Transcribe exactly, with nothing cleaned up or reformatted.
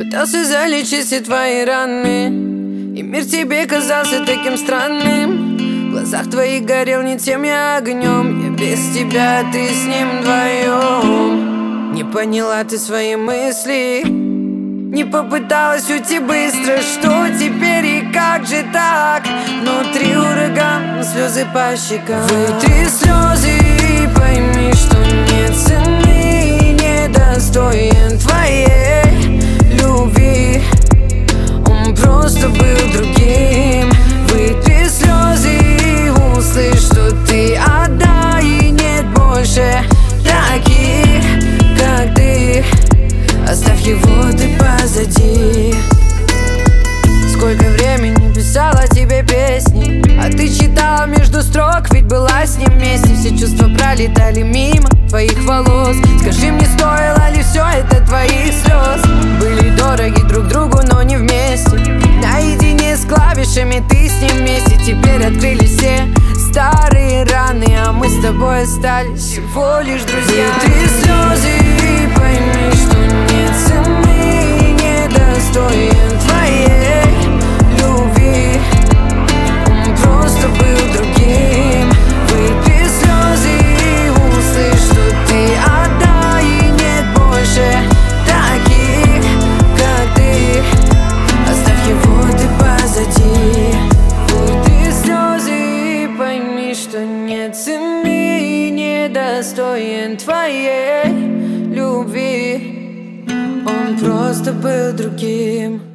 Пытался залечить все твои раны, и мир тебе казался таким странным. В глазах твоих горел не тем я огнем. Я без тебя, ты с ним вдвоем. Не поняла ты свои мысли, не попыталась уйти быстро. Что теперь и как же так? Внутри ураган, слезы по щекам. Вытри слезы и пойми, что нет цены, недостоин твоей любви. Он просто был другим. Вытри слезы и услышь, что ты одна, и нет больше таких, как ты. Оставь его ты позади. Сколько времени писала тебе песни, а ты читала между строк, ведь была с ним вместе. Все чувства пролетали мимо твоих волос. Скажи мне, стоило ли все это твоих слез? Были дороги друг другу, но не вместе. Наедине с клавишами, ты с ним вместе. Теперь открылись все старые раны, а мы с тобой остались всего лишь друзья. Вытри слезы и пойми, что нет цены, недостоин твоей любви. Он просто был другим. Вытри слезы и услышь, что ты одна, и нет больше таких, как ты. Оставь его ты позади. Вытри слезы и пойми, что нет цены, недостоин твоей любви. Он просто был другим.